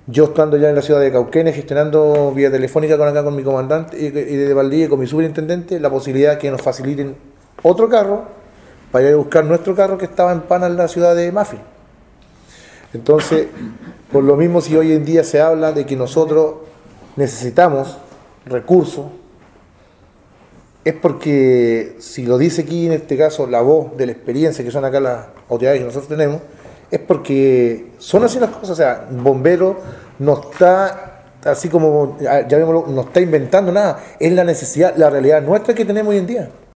Yo estando ya en la ciudad de Cauquenes, gestionando vía telefónica con mi comandante y de Valdivia y con mi superintendente, la posibilidad que nos faciliten otro carro para ir a buscar nuestro carro que estaba en pana en la ciudad de Mafil. Entonces, por lo mismo, si hoy en día se habla de que nosotros necesitamos recursos, es porque, si lo dice aquí en este caso la voz de la experiencia que son acá las autoridades que nosotros tenemos, es porque son así las cosas. O sea, Bombero no está, así como, ya vemos, no está inventando nada, es la necesidad, la realidad nuestra que tenemos hoy en día.